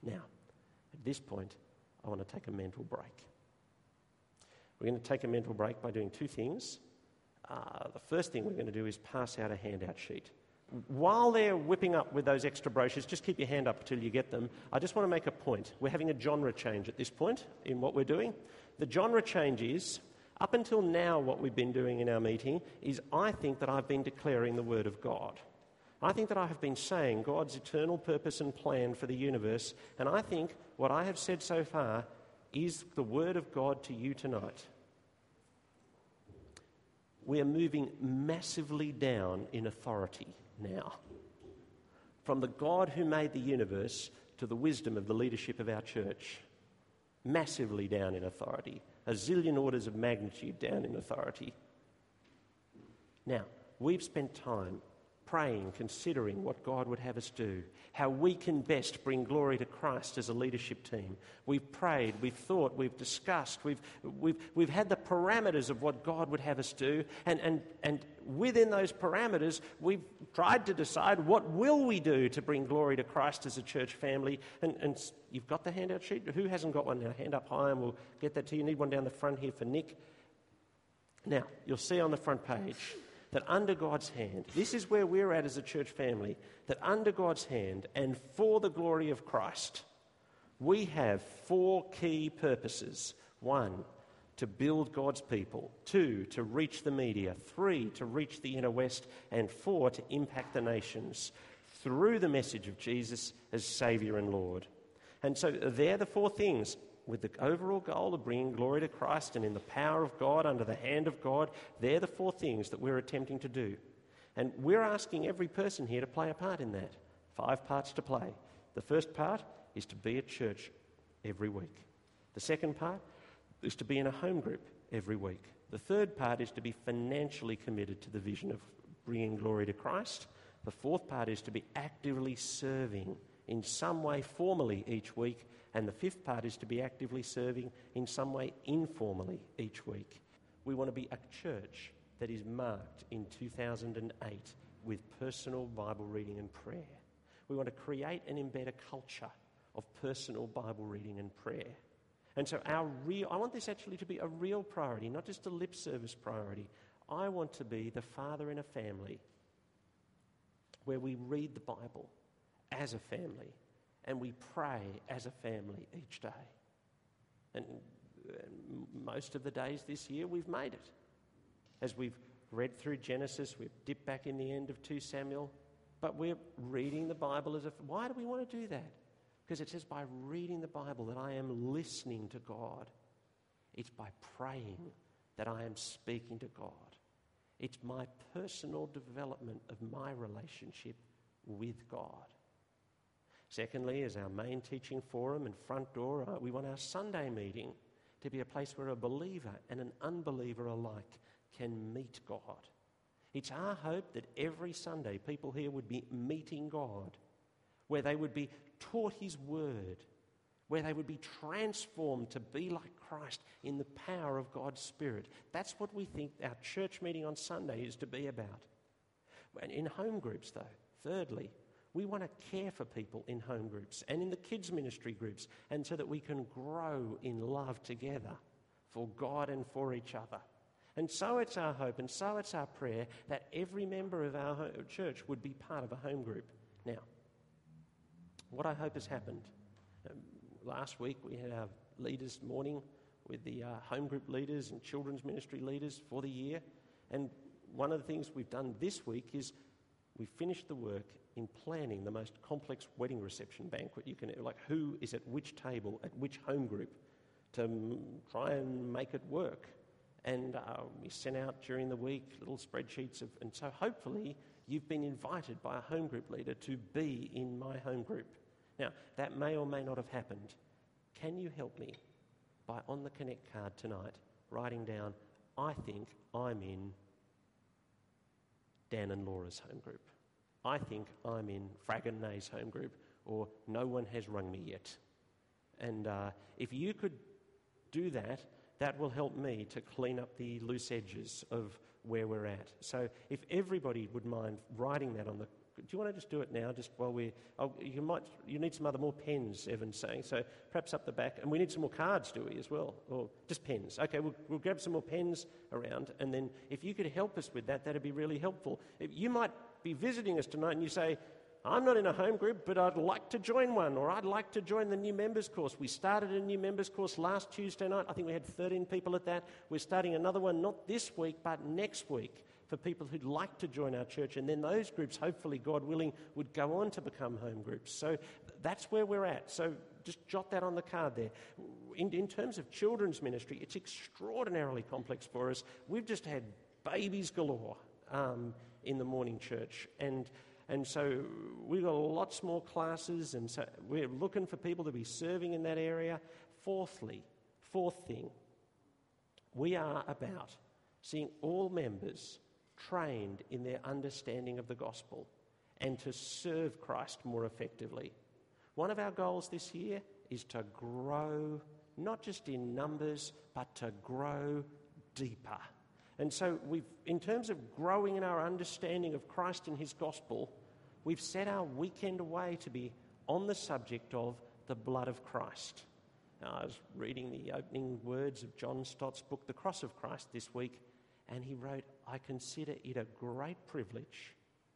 Now, at this point, I want to take a mental break. We're going to take a mental break by doing two things. The first thing we're going to do is pass out a handout sheet. While they're whipping up with those extra brochures, just keep your hand up until you get them. I just want to make a point. We're having a genre change at this point in what we're doing. The genre change is, up until now what we've been doing in our meeting is I think that I've been declaring the Word of God. I think that I have been saying God's eternal purpose and plan for the universe, and I think what I have said so far is the Word of God to you tonight. We are moving massively down in authority now. From the God who made the universe to the wisdom of the leadership of our church. Massively down in authority. A zillion orders of magnitude down in authority. Now, we've spent time praying, considering what God would have us do, how we can best bring glory to Christ as a leadership team. We've prayed, we've thought, we've discussed, we've had the parameters of what God would have us do, and within those parameters, we've tried to decide what will we do to bring glory to Christ as a church family. And you've got the handout sheet? Who hasn't got one now? Hand up high and we'll get that to you. Need one down the front here for Nick. Now, you'll see on the front page that under God's hand, this is where we're at as a church family, that under God's hand and for the glory of Christ, we have 4 key purposes. 1, to build God's people. 2, to reach the media. 3, to reach the inner west. And 4, to impact the nations through the message of Jesus as Saviour and Lord. And so they're the 4 things, with the overall goal of bringing glory to Christ and in the power of God, under the hand of God. They're the 4 things that we're attempting to do. And we're asking every person here to play a part in that. 5 parts to play. The first part is to be at church every week. The second part is to be in a home group every week. The third part is to be financially committed to the vision of bringing glory to Christ. The fourth part is to be actively serving in some way formally each week. And the fifth part is to be actively serving in some way informally each week. We want to be a church that is marked in 2008 with personal Bible reading and prayer. We want to create and embed a culture of personal Bible reading and prayer. And so I want this actually to be a real priority, not just a lip service priority. I want to be the father in a family where we read the Bible as a family and we pray as a family each day. And most of the days this year we've made it. As we've read through Genesis, we've dipped back in the end of 2 Samuel, but we're reading the Bible as a... Why do we want to do that? Because it says by reading the Bible that I am listening to God. It's by praying that I am speaking to God. It's my personal development of my relationship with God. Secondly, as our main teaching forum and front door, we want our Sunday meeting to be a place where a believer and an unbeliever alike can meet God. It's our hope that every Sunday people here would be meeting God, where they would be taught His Word, where they would be transformed to be like Christ in the power of God's Spirit. That's what we think our church meeting on Sunday is to be about. And in home groups, though, thirdly, we want to care for people in home groups and in the kids' ministry groups, and so that we can grow in love together for God and for each other. And so it's our hope and so it's our prayer that every member of our church would be part of a home group. Now, what I hope has happened, last week we had our leaders' morning with the home group leaders and children's ministry leaders for the year. And one of the things we've done this week is we finished the work in planning the most complex wedding reception banquet you can, like who is at which table, at which home group, to try and make it work. And we sent out during the week little spreadsheets and so hopefully you've been invited by a home group leader to be in my home group. Now, that may or may not have happened. Can you help me by on the Connect card tonight writing down, I think I'm in Dan and Laura's home group. I think I'm in Frag and Nay's home group, or no one has rung me yet. And if you could do that, that will help me to clean up the loose edges of where we're at. So if everybody would mind writing that on the Do you want to just do it now, just while you need some more pens, Evan's saying, so perhaps up the back. And we need some more cards, do we, as well? Or just pens? Okay, we'll grab some more pens around, and then if you could help us with that, that'd be really helpful. You might be visiting us tonight and you say, I'm not in a home group, but I'd like to join one, or I'd like to join the new members course. We started a new members course last Tuesday night. I think we had 13 people at that. We're starting another one, not this week, but next week, for people who'd like to join our church. And then those groups, hopefully, God willing, would go on to become home groups. So that's where we're at. So just jot that on the card there. In terms of children's ministry, it's extraordinarily complex for us. We've just had babies galore in the morning church. And so we've got lots more classes, and so we're looking for people to be serving in that area. Fourth thing, we are about seeing all members trained in their understanding of the gospel and to serve Christ more effectively. One of our goals this year is to grow, not just in numbers, but to grow deeper. And so in terms of growing in our understanding of Christ and his gospel, we've set our weekend away to be on the subject of the blood of Christ. Now, I was reading the opening words of John Stott's book, The Cross of Christ, this week, and he wrote, I consider it a great privilege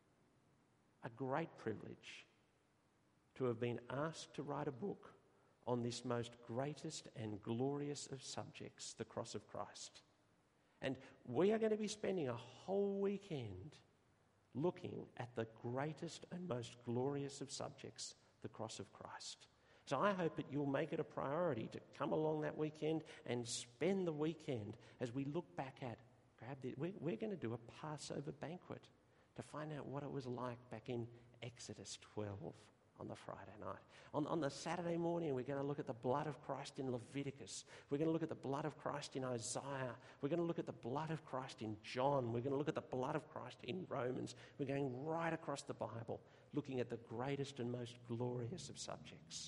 to have been asked to write a book on this most greatest and glorious of subjects, the cross of Christ. And we are going to be spending a whole weekend looking at the greatest and most glorious of subjects, the cross of Christ. So I hope that you'll make it a priority to come along that weekend and spend the weekend as we look back at, we're going to do a Passover banquet to find out what it was like back in Exodus 12 on the Friday night. On the Saturday morning, we're going to look at the blood of Christ in Leviticus. We're going to look at the blood of Christ in Isaiah. We're going to look at the blood of Christ in John. We're going to look at the blood of Christ in Romans. We're going right across the Bible, looking at the greatest and most glorious of subjects.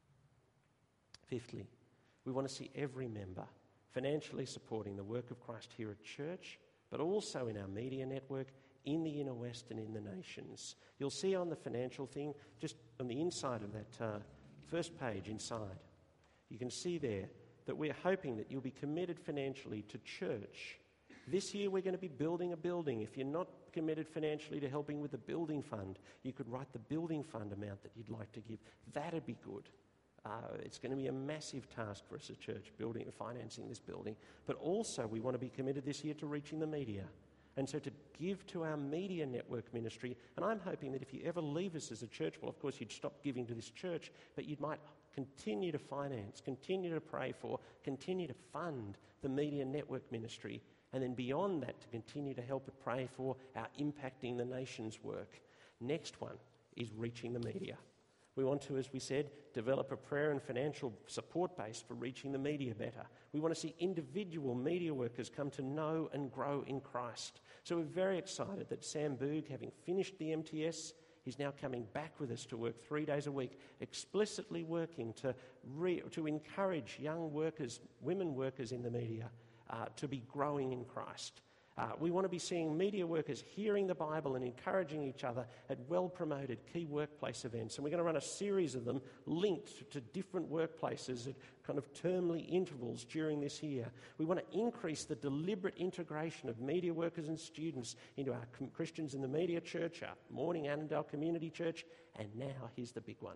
Fifthly, we want to see every member financially supporting the work of Christ here at church, but also in our media network, in the inner west and in the nations. You'll see on the financial thing, just on the inside of that first page inside, you can see there that we're hoping that you'll be committed financially to church. This year we're going to be building a building. If you're not committed financially to helping with the building fund, you could write the building fund amount that you'd like to give. That'd be good. It's going to be a massive task for us as a church, financing this building. But also we want to be committed this year to reaching the media. And so to give to our media network ministry, and I'm hoping that if you ever leave us as a church, well, of course, you'd stop giving to this church, but you might continue to finance, continue to pray for, continue to fund the media network ministry, and then beyond that, to continue to help and pray for our Impacting the Nations work. Next one is reaching the media. We want to, as we said, develop a prayer and financial support base for reaching the media better. We want to see individual media workers come to know and grow in Christ. So we're very excited that Sam Boog, having finished the MTS, he's now coming back with us to work 3 days a week, explicitly working to encourage young workers, women workers in the media, to be growing in Christ. We want to be seeing media workers hearing the Bible and encouraging each other at well-promoted key workplace events. And we're going to run a series of them linked to different workplaces at kind of termly intervals during this year. We want to increase the deliberate integration of media workers and students into our Christians in the Media Church, our Morning Annandale Community Church, and now here's the big one.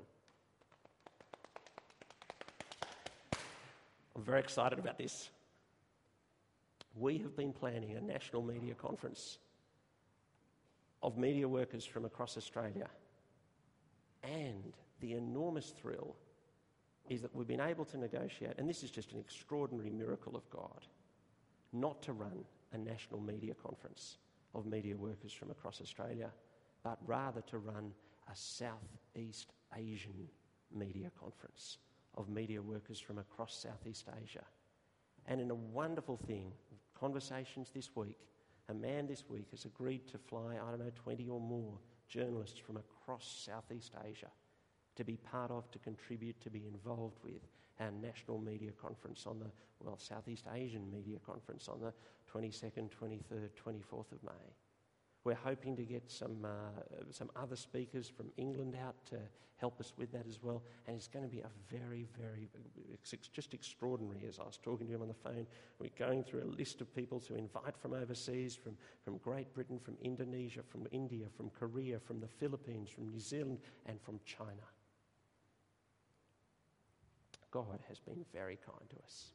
I'm very excited about this. We have been planning a national media conference of media workers from across Australia. And the enormous thrill is that we've been able to negotiate, and this is just an extraordinary miracle of God, not to run a national media conference of media workers from across Australia, but rather to run a Southeast Asian media conference of media workers from across Southeast Asia. And in a wonderful thing, conversations this week, a man this week has agreed to fly, 20 or more journalists from across Southeast Asia to be part of, to contribute, to be involved with our national media conference Southeast Asian media conference on the 22nd, 23rd, 24th of May. We're hoping to get some other speakers from England out to help us with that as well. And it's going to be a it's just extraordinary. As I was talking to him on the phone, we're going through a list of people to invite from overseas, from Great Britain, from Indonesia, from India, from Korea, from the Philippines, from New Zealand, and from China. God has been very kind to us.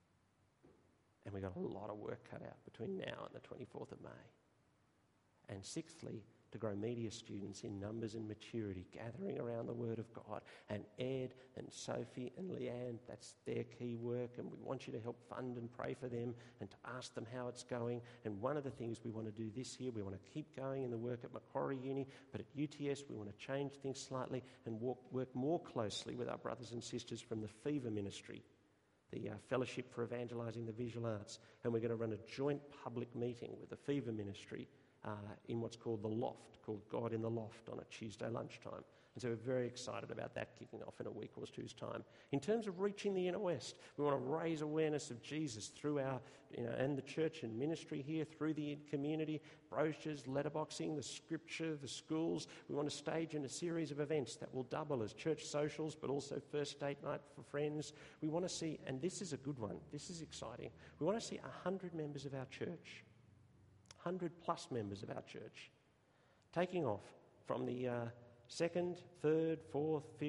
And we've got a lot of work cut out between now and the 24th of May. And sixthly, to grow media students in numbers and maturity, gathering around the Word of God. And Ed and Sophie and Leanne, that's their key work, and we want you to help fund and pray for them and to ask them how it's going. And one of the things we want to do this year, we want to keep going in the work at Macquarie Uni, but at UTS we want to change things slightly and work more closely with our brothers and sisters from the Fever Ministry, the Fellowship for Evangelising the Visual Arts. And we're going to run a joint public meeting with the Fever Ministry in what's called the Loft, called God in the Loft, on a Tuesday lunchtime. And so we're very excited about that kicking off in a week or two's time. In terms of reaching the inner west, we want to raise awareness of Jesus through our, and the church and ministry here, through the community, brochures, letterboxing, the scripture, the schools. We want to stage in a series of events that will double as church socials, but also first date night for friends. We want to see, and this is a good one, this is exciting, we want to see 100 members of our church, 100 plus members of our church, taking off from the 2nd, 3rd, 4th, 5th,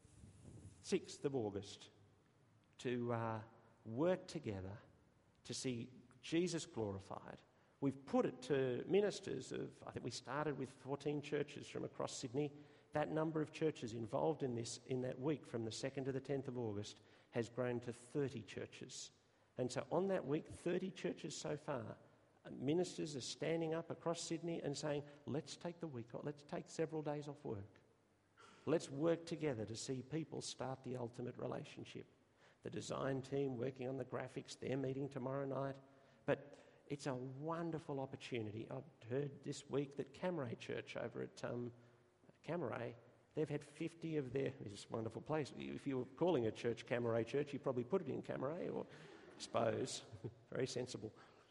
6th of August to work together to see Jesus glorified. We've put it to ministers of, I think we started with 14 churches from across Sydney. That number of churches involved in this in that week from the 2nd to the 10th of August has grown to 30 churches. And so on that week, 30 churches so far, ministers are standing up across Sydney and saying, let's take the week off, let's take several days off work. Let's work together to see people start the ultimate relationship. The design team working on the graphics, they're meeting tomorrow night. But it's a wonderful opportunity. I've heard this week that Camaray Church over at Camaray, they've had 50 of their, it's a wonderful place. If you were calling a church Camaray Church, you'd probably put it in Camaray, or I suppose. Very sensible.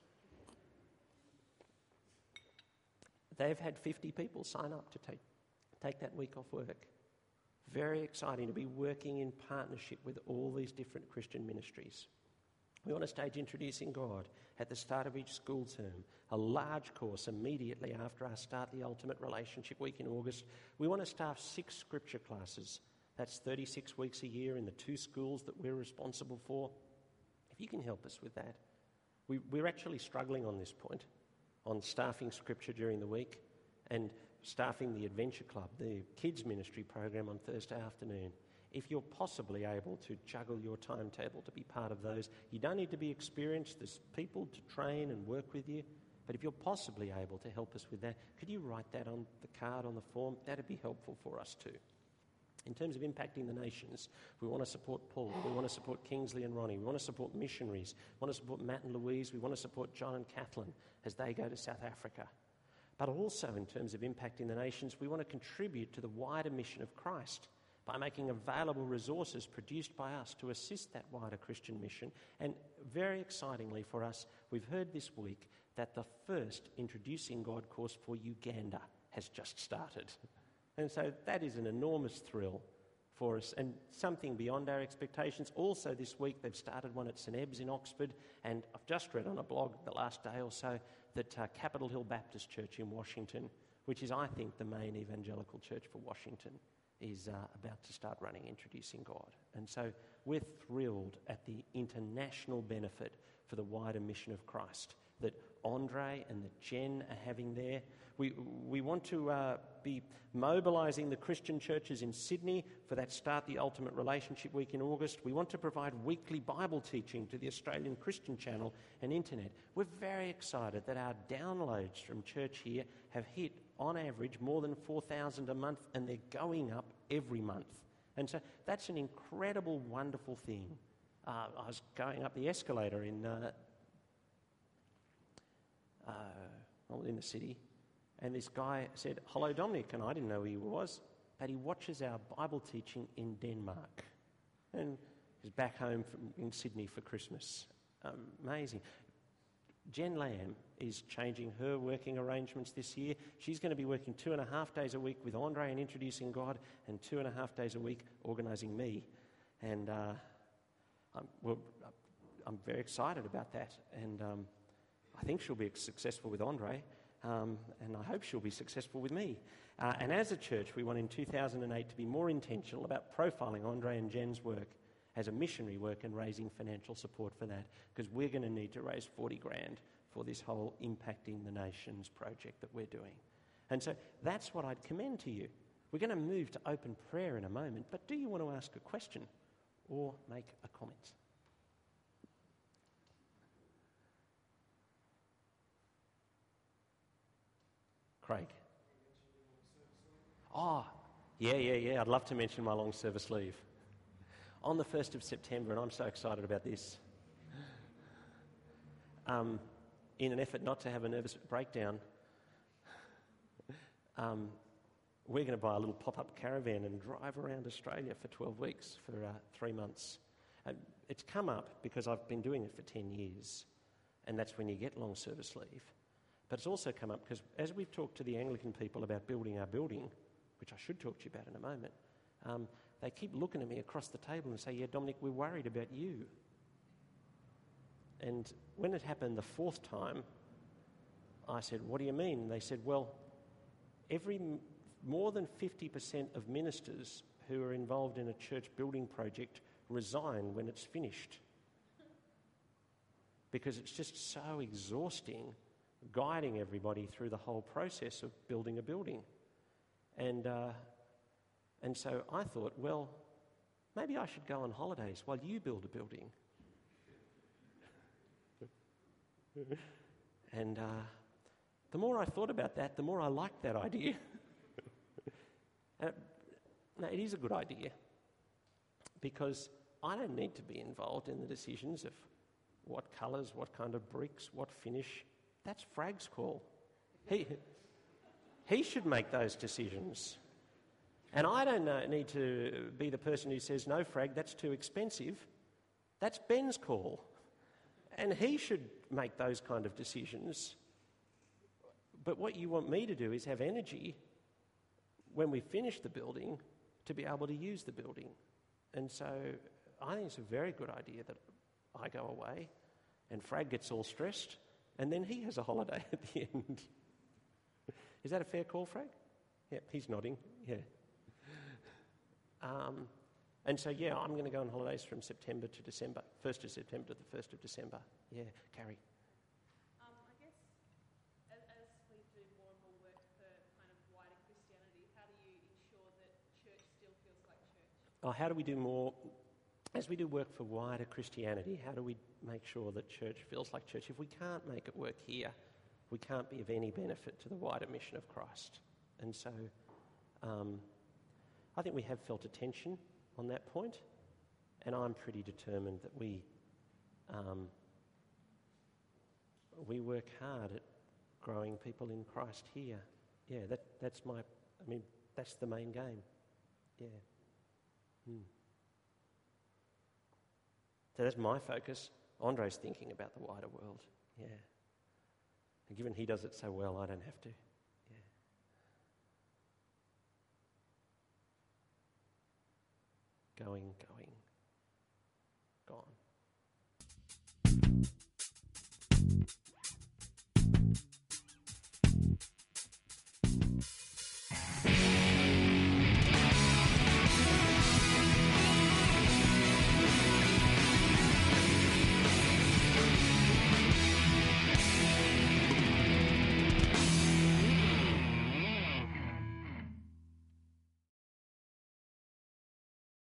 They've had 50 people sign up to take that week off work. Very exciting to be working in partnership with all these different Christian ministries. We want to stage Introducing God at the start of each school term, a large course immediately after our Start the Ultimate Relationship Week in August. We want to staff 6 scripture classes. That's 36 weeks a year in the 2 schools that we're responsible for. If you can help us with that. We're actually struggling on this point, on staffing scripture during the week and staffing the Adventure Club, the kids ministry program on Thursday afternoon. If you're possibly able to juggle your timetable to be part of those, you don't need to be experienced. There's people to train and work with you. But if you're possibly able to help us with that, could you write that on the card, on the form? That'd be helpful for us too. In terms of impacting the nations, we want to support Paul, we want to support Kingsley and Ronnie, we want to support missionaries, we want to support Matt and Louise, we want to support John and Kathleen as they go to South Africa. But also in terms of impacting the nations, we want to contribute to the wider mission of Christ by making available resources produced by us to assist that wider Christian mission. And very excitingly for us, we've heard this week that the first Introducing God course for Uganda has just started. And so that is an enormous thrill for us and something beyond our expectations. Also this week they've started one at St Ebbe's in Oxford, and I've just read on a blog the last day or so that Capitol Hill Baptist Church in Washington, which is I think the main evangelical church for Washington, is about to start running Introducing God. And so we're thrilled at the international benefit for the wider mission of Christ that Andre and that Jen are having there. We want to be mobilising the Christian churches in Sydney for that Start the Ultimate Relationship Week in August. We want to provide weekly Bible teaching to the Australian Christian Channel and internet. We're very excited that our downloads from church here have hit, on average, more than 4,000 a month, and they're going up every month. And so that's an incredible, wonderful thing. I was going up the escalator in the city, and this guy said, "Hello, Dominic," and I didn't know who he was, but he watches our Bible teaching in Denmark, and he's back home in Sydney for Christmas. Amazing. Jen Lamb is changing her working arrangements this year. She's going to be working 2.5 days a week with Andre and introducing God, and 2.5 days a week organising me. And I'm very excited about that. And I think she'll be successful with Andre, and I hope she'll be successful with me. And as a church, we want in 2008 to be more intentional about profiling Andre and Jen's work as a missionary work and raising financial support for that, because we're going to need to raise 40 grand for this whole Impacting the Nations project that we're doing. And so that's what I'd commend to you. We're going to move to open prayer in a moment, but do you want to ask a question or make a comment? Craig? Oh, yeah. I'd love to mention my long service leave. On the 1st of September, and I'm so excited about this, in an effort not to have a nervous breakdown, we're going to buy a little pop-up caravan and drive around Australia for 12 weeks, for 3 months. It's come up because I've been doing it for 10 years, and that's when you get long service leave. But it's also come up because as we've talked to the Anglican people about building our building, which I should talk to you about in a moment, they keep looking at me across the table and say, yeah, Dominic, we're worried about you. And when it happened the 4th time, I said, what do you mean? And they said, well, more than 50% of ministers who are involved in a church building project resign when it's finished. Because it's just so exhausting guiding everybody through the whole process of building a building. And so I thought, well, maybe I should go on holidays while you build a building. And the more I thought about that, the more I liked that idea. No, it is a good idea, because I don't need to be involved in the decisions of what colours, what kind of bricks, what finish. That's Frag's call. He should make those decisions. And I don't need to be the person who says, no, Frag, that's too expensive. That's Ben's call. And he should make those kind of decisions. But what you want me to do is have energy when we finish the building to be able to use the building. And so I think it's a very good idea that I go away and Frag gets all stressed and then he has a holiday at the end. Is that a fair call, Frag? Yeah, he's nodding. Yeah. And so, yeah, I'm going to go on holidays from September to December, 1st of September to the 1st of December. Yeah, Carrie. I guess as we do more and more work for kind of wider Christianity, how do you ensure that church still feels like church? How do we do more? As we do work for wider Christianity, how do we make sure that church feels like church? If we can't make it work here, we can't be of any benefit to the wider mission of Christ. And so I think we have felt a tension on that point, and I'm pretty determined that we work hard at growing people in Christ here. Yeah, that's the main game. Yeah. So that's my focus. Andre's thinking about the wider world. Yeah. And given he does it so well, I don't have to. Yeah. Going, gone.